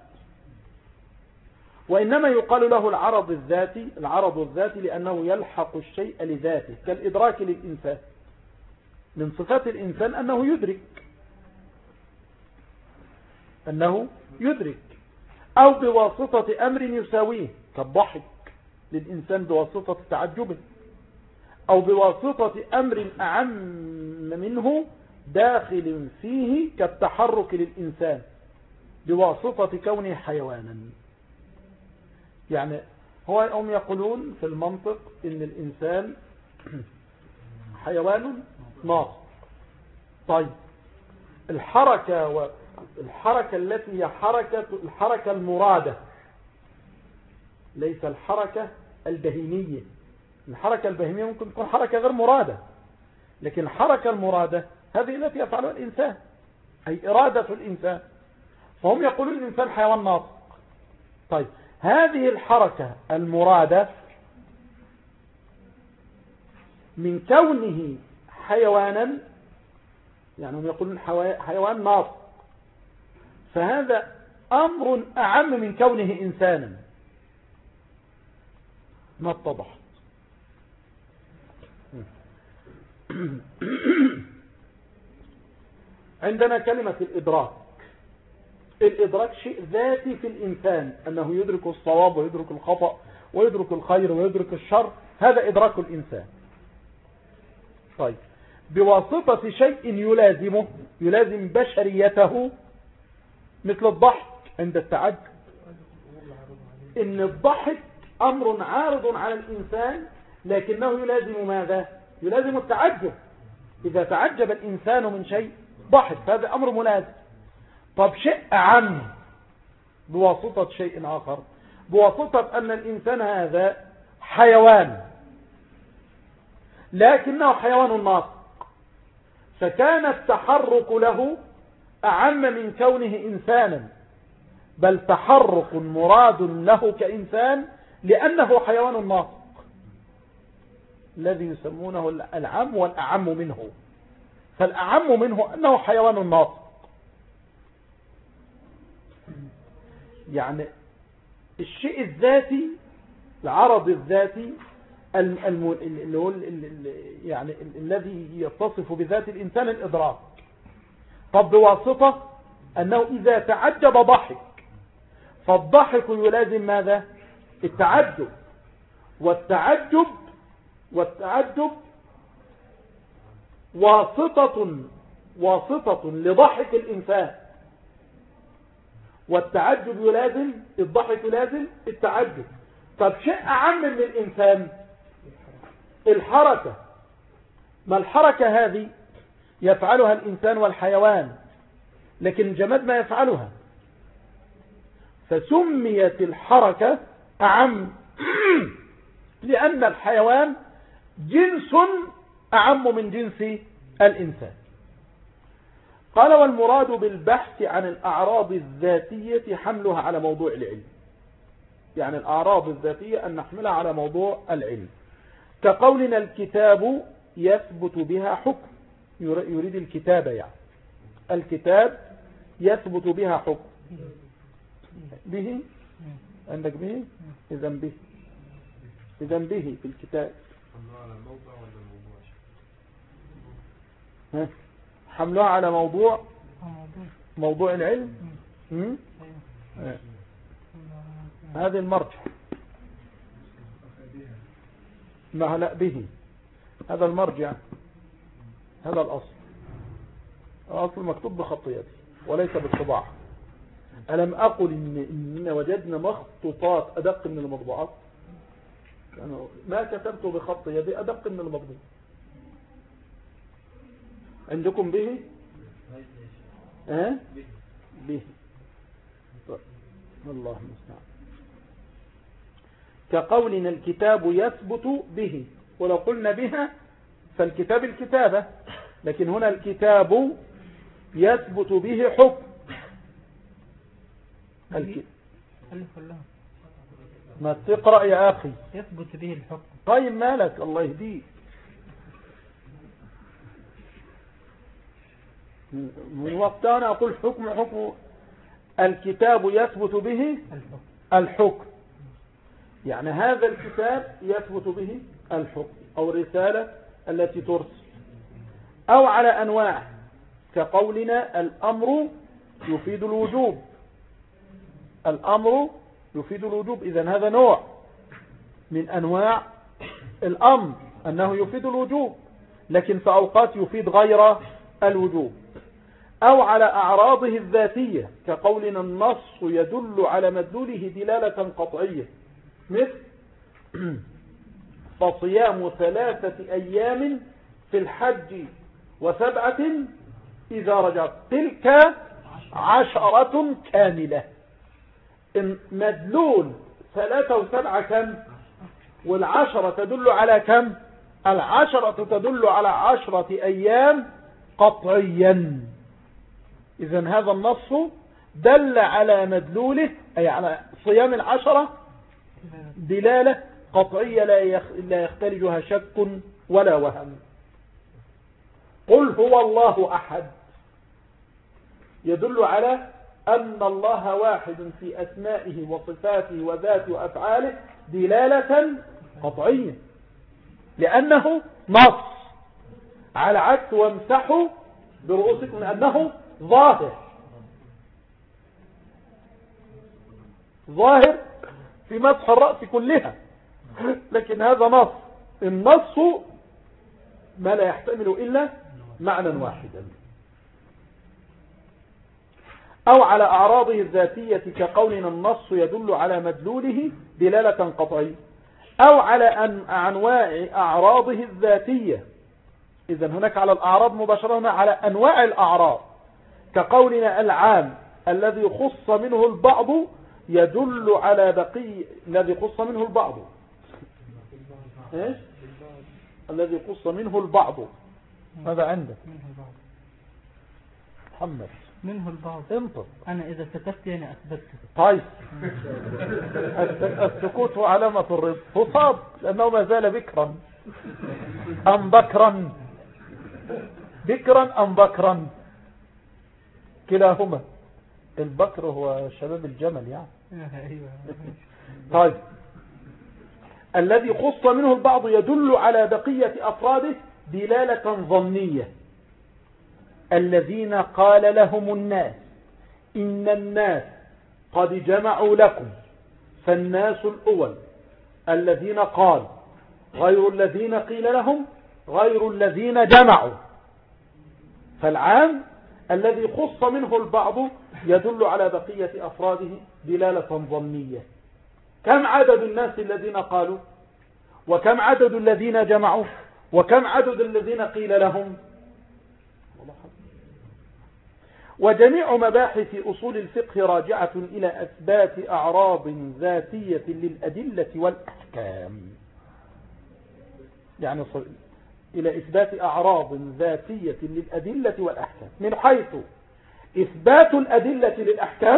Speaker 1: وإنما يقال له العرض الذاتي العرض الذاتي لأنه يلحق الشيء لذاته كالإدراك للإنسان. من صفات الإنسان أنه يدرك أنه يدرك أو بواسطة أمر يساويه كالضحك للإنسان بواسطة تعجبه، أو بواسطة أمر أعم منه داخل فيه كالتحرك للإنسان بواسطة كونه حيوانا. يعني هو هم يقولون في المنطق إن الإنسان حيوان ناطق. طيب الحركة والحركة التي هي حركة الحركة المرادة ليس الحركة البهيمية. الحركة البهيمية ممكن تكون حركة غير مرادة، لكن الحركة المرادة هذه التي يفعلها الإنسان أي إرادة الإنسان. فهم يقولون الإنسان حيوان ناطق. طيب هذه الحركة المرادة من كونه حيوانا، يعني هم يقولون حيوان ناطق، فهذا أمر أعم من كونه إنسانا. ما اتضح. عندنا كلمة الإدراك. الإدراك شيء ذاتي في الإنسان أنه يدرك الصواب ويدرك الخطأ ويدرك الخير ويدرك الشر، هذا إدراك الإنسان. طيب بواسطة شيء يلازمه يلازم بشريته مثل الضحك عند التعجب. إن الضحك أمر عارض على الإنسان لكنه يلازم ماذا؟ يلازم التعجب. إذا تعجب الإنسان من شيء ضحك، هذا أمر ملازم. طب شيء أعم بواسطة شيء آخر، بواسطة أن الإنسان هذا حيوان لكنه حيوان ناطق، فكان التحرك له أعم من كونه إنسانا، بل تحرك مراد له كإنسان لأنه حيوان ناطق الذي يسمونه العم والأعم منه. فالأعم منه أنه حيوان ناطق. يعني الشيء الذاتي، العرض الذاتي اللي هو يعني الذي يتصف بذات الإنسان الإدراك. طب بواسطة أنه إذا تعجب ضحك، فالضحك يلازم ماذا؟ التعجب، والتعجب والتعجب واسطة واسطة لضحك الإنسان، والتعجب يلازم الضحك يلازم التعجب. طب شيء أعم من الإنسان، الحركة. ما الحركة هذه يفعلها الإنسان والحيوان، لكن الجماد ما يفعلها، فسميت الحركة أعم لأن الحيوان جنس أعم من جنس الإنسان. قال والمراد بالبحث عن الأعراض الذاتية حملها على موضوع العلم، يعني الأعراض الذاتية أن نحملها على موضوع العلم، كقولنا الكتاب يثبت بها حكم، يريد الكتابة، يعني الكتاب يثبت بها حكم. به عندك به إذا به إذا به في الكتاب حملها على موضوع موضوع العلم. هذه المرجع. ما لا به، هذا المرجع، هذا الأصل. الأصل مكتوب بخط يدي وليس بالطباعة. ألم أقل إن إننا وجدنا مخطوطات أدق من المطبوعات؟ ما كتبت بخط يدي أدق من المطبوع. عندكم به؟ أه؟ به. الله المستعان. كقولنا الكتاب يثبت به، ولو قلنا بها فالكتاب الكتابة، لكن هنا الكتاب يثبت به حكم. الك... ما تقرأ يا أخي.
Speaker 3: يثبت به الحكم.
Speaker 1: طيب مالك، الله يهديك. من وقتنا أقول حكم حكم. الكتاب يثبت به الحكم، يعني هذا الكتاب يثبت به الحكم أو الرسالة التي ترسل، أو على أنواع، كقولنا الأمر يفيد الوجوب. الأمر يفيد الوجوب، إذن هذا نوع من أنواع الأمر أنه يفيد الوجوب، لكن في أوقات يفيد غير الوجوب. أو على أعراضه الذاتية، كقولنا النص يدل على مدلوله دلالة قطعية، مثل فصيام ثلاثة أيام في الحج وسبعة إذا رجعت تلك عشرة كاملة. مدلول ثلاثة وسبعة كم؟ والعشرة تدل على كم؟ العشرة تدل على عشرة أيام قطعيا. إذن هذا النص دل على مدلوله، أي على صيام العشرة دلالة قطعية لا يختلجها شك ولا وهم. قل هو الله أحد يدل على أن الله واحد في أسمائه وصفاته وذاته وأفعاله دلالة قطعية، لأنه نص، على عكس وامسحوا برؤوسكم أنه ظاهر. ظاهر في مسح الرأس كلها، لكن هذا نص. النص ما لا يحتمل إلا معنى واحدا. أو على أعراضه الذاتية، كقولنا النص يدل على مدلوله دلالة قطعية. أو على أنواع أعراضه الذاتية، إذن هناك على الأعراض مباشرة على أنواع الأعراض، كقولنا العام الذي خص منه البعض يدل على بقي الذي خص منه البعض. إيش؟ الذي خص منه البعض. ماذا عندك محمد؟
Speaker 3: منه البعض.
Speaker 1: انطق.
Speaker 3: أنا إذا سكت يعني أثبت.
Speaker 1: طيب السكوت هو علامة الرضا. هو صاد لأنه ما زال بكرا أم بكرا، بكرا أم بكرا، كلاهما. البكر هو شباب الجمل يعني. طيب الذي خص منه البعض يدل على بقية أفراده دلالة ظنية. الذين قال لهم الناس إن الناس قد جمعوا لكم، فالناس الأول الذين قال غير الذين قيل لهم غير الذين جمعوا، فالعام الذي خص منه البعض يدل على بقية أفراده دلالة ظنية. كم عدد الناس الذين قالوا، وكم عدد الذين جمعوا، وكم عدد الذين قيل لهم؟ وجميع مباحث أصول الفقه راجعة إلى أثبات أعراض ذاتية للأدلة والأحكام، يعني إلى إثبات أعراض ذاتية للأدلة والأحكام، من حيث إثبات الأدلة للأحكام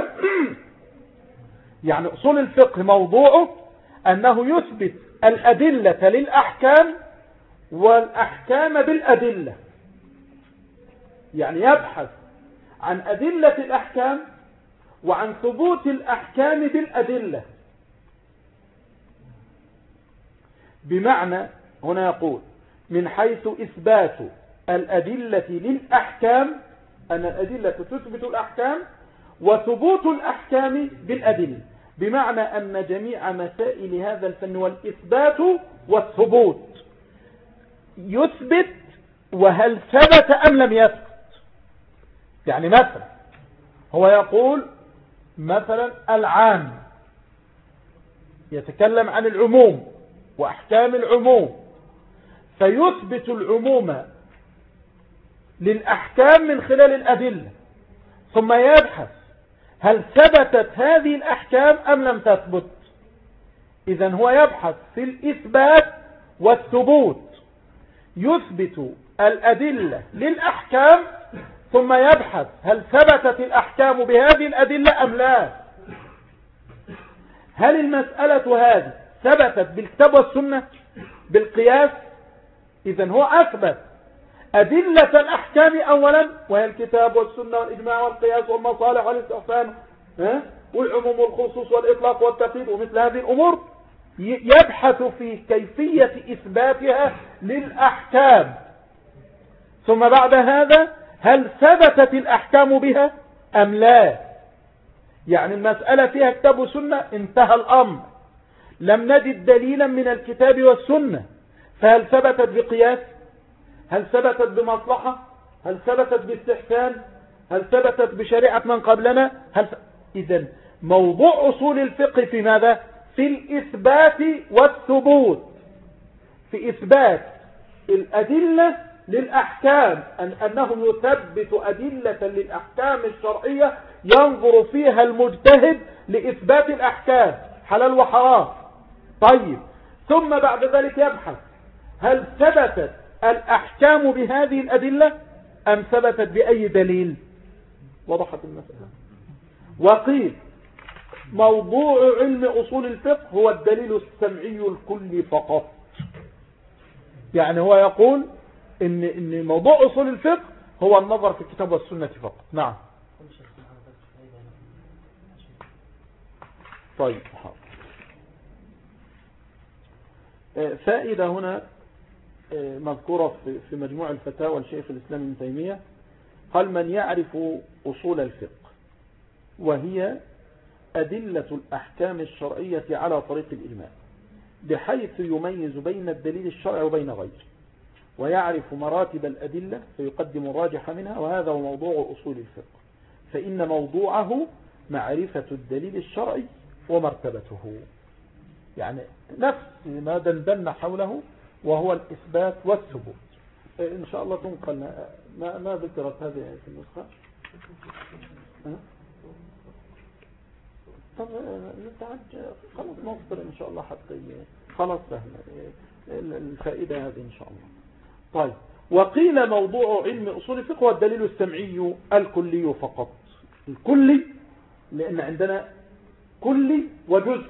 Speaker 1: يعني أصول الفقه موضوعه أنه يثبت الأدلة للأحكام والأحكام بالأدلة، يعني يبحث عن أدلة الأحكام وعن ثبوت الأحكام بالأدلة. بمعنى هنا يقول من حيث إثبات الأدلة للأحكام، أن الأدلة تثبت الأحكام وثبوت الأحكام بالأدلة، بمعنى أن جميع مسائل هذا الفن والإثبات والثبوت يثبت وهل ثبت أم لم يثبت. يعني مثلا هو يقول مثلا العام يتكلم عن العموم وأحكام العموم، فيثبت العموم للأحكام من خلال الأدلة، ثم يبحث هل ثبتت هذه الأحكام أم لم تثبت. إذن هو يبحث في الإثبات والثبوت، يثبت الأدلة للأحكام ثم يبحث هل ثبتت الأحكام بهذه الأدلة أم لا. هل المسألة هذه ثبتت بالكتاب والسنة بالقياس؟ إذن هو أثبت أدلة الأحكام أولا، وهي الكتاب والسنة والإجماع والقياس والمصالح والاستحسان والعموم والخصوص والإطلاق والتقييد ومثل هذه الأمور، يبحث في كيفية إثباتها للأحكام، ثم بعد هذا هل ثبتت الأحكام بها أم لا. يعني المسألة فيها كتاب وسنة، انتهى الأمر، لم نجد دليلا من الكتاب والسنة، فهل ثبتت بقياس، هل ثبتت بمصلحة، هل ثبتت باستحسان، هل ثبتت بشريعة من قبلنا، هل ف... إذن موضوع أصول الفقه في ماذا؟ في الإثبات والثبوت، في إثبات الأدلة للأحكام، أن أنه يثبت أدلة للأحكام الشرعية ينظر فيها المجتهد لإثبات الأحكام حلال وحرام. طيب ثم بعد ذلك يبحث هل ثبتت الأحكام بهذه الأدلة أم ثبتت بأي دليل. وضحت المسألة. وقيل موضوع علم أصول الفقه هو الدليل السمعي الكلي فقط. يعني هو يقول إن, إن موضوع أصول الفقه هو النظر في الكتاب والسنة فقط. نعم. طيب فائدة هنا مذكورة في مجموع الفتاوى لشيخ الإسلام ابن تيمية، قال من يعرف أصول الفقه وهي أدلة الأحكام الشرعية على طريق الإجماع، بحيث يميز بين الدليل الشرعي وبين غيره، ويعرف مراتب الأدلة فيقدم الراجح منها، وهذا هو موضوع أصول الفقه، فإن موضوعه معرفة الدليل الشرعي ومرتبته، يعني نفس ما دندن حوله وهو الإثبات والثبوت. إن شاء الله تنقل ما, ما ذكرت هذه في النسخة. طب نتعج خلاص نصبر إن شاء الله حتى خلاص فهم الفائدة هذه إن شاء الله. طيب وقيل موضوع علم أصول الفقه هو الدليل السمعي الكلي فقط. الكلي لأن عندنا كلي وجزئي.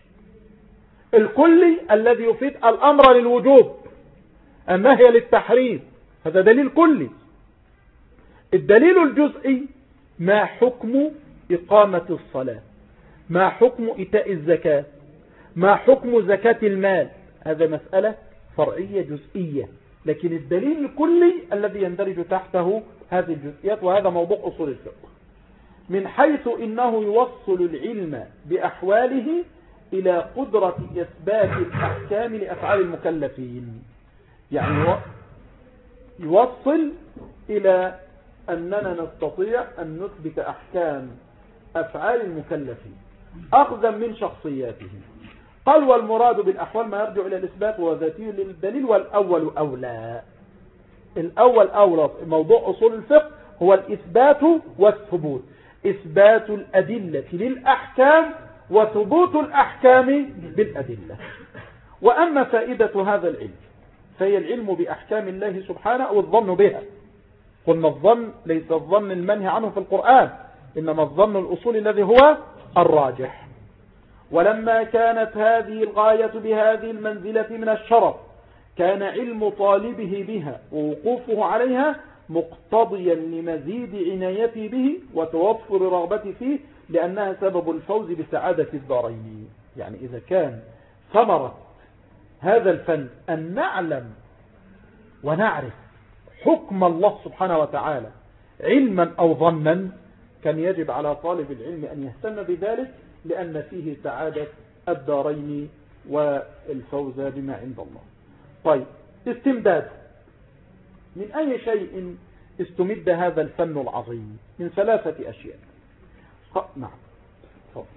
Speaker 1: الكلي الذي يفيد الأمر للوجوب، النهي للتحريم، هذا دليل كلي. الدليل الجزئي ما حكم إقامة الصلاة، ما حكم إيتاء الزكاة؟ ما حكم زكاة المال؟ هذا مسألة فرعية جزئية، لكن الدليل الكلي الذي يندرج تحته هذه الجزئيات، وهذا موضوع أصول الفقه، من حيث إنه يوصل العلم بأحواله إلى قدرة إثبات الأحكام لأفعال المكلفين. يعني يوصل إلى أننا نستطيع أن نثبت أحكام أفعال المكلفين أخذا من شخصياتهم. قال والمراد بالأحوال ما يرجع إلى الإثبات وذاتي للدليل، والأول أولى. الأول أولى موضوع أصول الفقه هو الإثبات والثبوت، إثبات الأدلة للأحكام وثبوت الأحكام بالأدلة. وأما فائدة هذا العلم فهي العلم بأحكام الله سبحانه والظن بها. قلنا الظن ليس الظن المنهي عنه في القرآن، إنما الظن الأصول الذي هو الراجح. ولما كانت هذه الغاية بهذه المنزلة من الشرف كان علم طالبه بها ووقوفه عليها مقتضيا لمزيد عنايته به وتوفر رغبته فيه، لأنها سبب الفوز بسعادة الدارين. يعني إذا كان ثمرة هذا الفن أن نعلم ونعرف حكم الله سبحانه وتعالى علما أو ظنا، كان يجب على طالب العلم أن يهتم بذلك، لأن فيه سعادة الدارين والفوز بما عند الله. طيب، استمداد من أي شيء استمد هذا الفن العظيم؟ من ثلاثة أشياء. نعم. طب.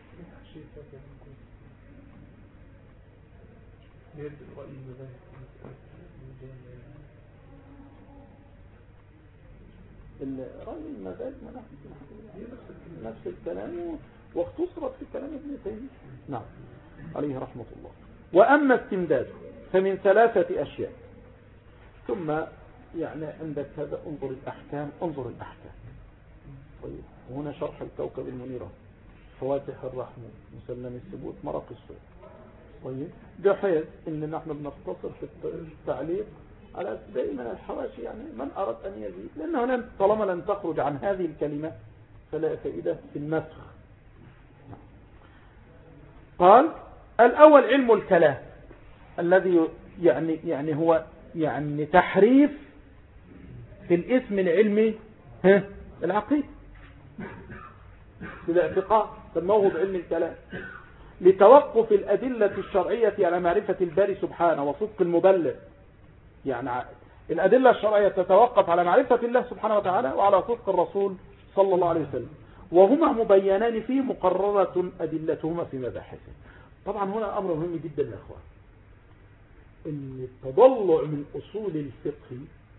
Speaker 1: الرأي المذاهب نفس الكلام واختصرت في كلام ابن تيمية، نعم عليه رحمة الله. وأما استمداد فمن ثلاثة أشياء. ثم يعني عندك هذا انظر الأحكام، انظر الأحكام. طيب، هنا شرح الكوكب المنيرة، فواتح الرحمة، مسلم الثبوت، مرق الصوت. طيب، بحيث ان نحن بنختصر في التعليق على دائما الحواشي، يعني من أراد أن يزيد، لأنه لن طالما لن تخرج عن هذه الكلمة فلا فائدة في النسخ. قال الأول علم الكلام الذي يعني يعني هو يعني تحريف في الاسم العلمي العقيد في الاعتقاد، سموه بعلم الكلام، لتوقف الأدلة الشرعية على معرفة الباري سبحانه وصدق المبلغ. يعني الأدلة الشرعية تتوقف على معرفة الله سبحانه وتعالى وعلى صدق الرسول صلى الله عليه وسلم، وهما مبينان فيه مقررة أدلتهما في مباحثه. طبعا هنا أمر مهم جدا يا أخوان، ان التضلع من أصول الفقه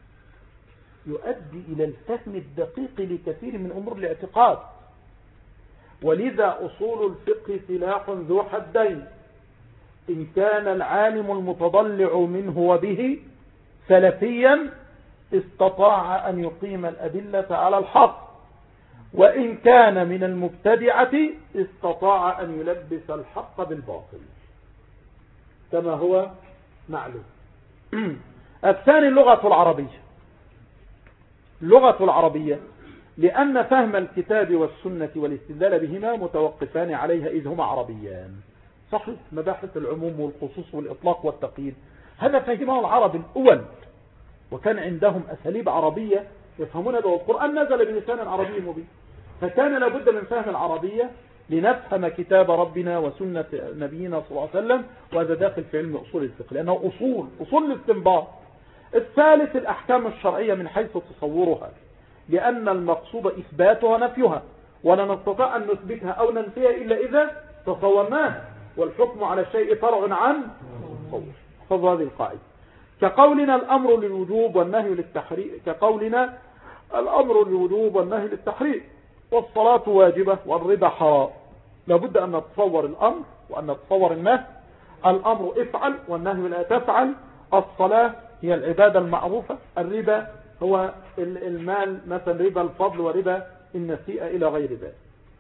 Speaker 1: يؤدي إلى الفهم الدقيق لكثير من أمور الاعتقاد، ولذا أصول الفقه سلاح ذو حدين. إن كان العالم المتضلع منه وبه سلفيا استطاع أن يقيم الأدلة على الحق، وإن كان من المبتدعة استطاع أن يلبس الحق بالباطل كما هو معلوم. الثاني اللغة العربية. اللغة العربية لأن فهم الكتاب والسنة والاستدلال بهما متوقفان عليها إذ هما عربيان. صحيح، مباحث العموم والخصوص والإطلاق والتقييد هذا فهمه العرب الأول، وكان عندهم أساليب عربية يفهمون به، والقرآن نزل بلسان عربي مبين، فكان لابد من فهم العربية لنفهم كتاب ربنا وسنة نبينا صلى الله عليه وسلم، وهذا داخل في علم أصول الفقه لأنه أصول أصول الاستنباط. الثالث الأحكام الشرعية من حيث تصورها، لأن المقصود إثباتها نفيها، ولا نستطيع أن نثبتها أو ننفيها إلا إذا تصورناها، والحكم على الشيء فرع عن تصور. احفظوا هذه القاعدة. كقولنا الأمر للوجوب والنهي للتحريم، كقولنا الأمر للوجوب والنهي للتحريم، والصلاة واجبة والربا حرام. لابد أن نتصور الأمر وأن نتصور النهي. الأمر افعل والنهي لا تفعل. الصلاة هي العبادة المعروفة، الربا هو المال، مثلا ربا الفضل وربا النسيئة إلى غير ذلك.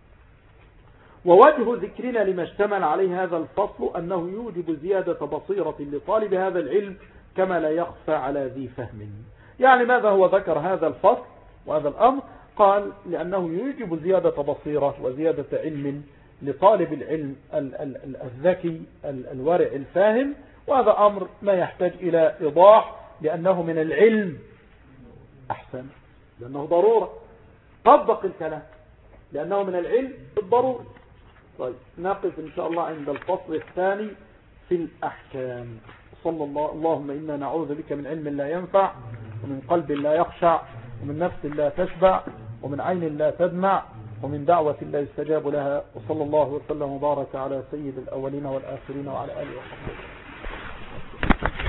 Speaker 1: ووجه ذكرنا لما اشتمل عليه هذا الفصل أنه يوجب زيادة بصيرة لطالب هذا العلم كما لا يخفى على ذي فهم. يعني ماذا هو ذكر هذا الفصل وهذا الأمر؟ قال لأنه يوجب زيادة بصيرة وزيادة علم لطالب العلم الذكي الورع الفاهم، وهذا أمر ما يحتاج إلى إيضاح لأنه من العلم. أحسن، لأنه ضرورة. طبق الكلام لأنه من العلم بالضرورة. طيب نقف إن شاء الله عند الفصل الثاني في الأحكام. صلى الله اللهم إنا نعوذ بك من علم لا ينفع، ومن قلب لا يخشع، ومن نفس لا تشبع، ومن عين لا تدمع، ومن دعوة لا يستجاب لها. وصلى الله وسلم وبارك على سيد الأولين والآخرين وعلى آله وصحبه.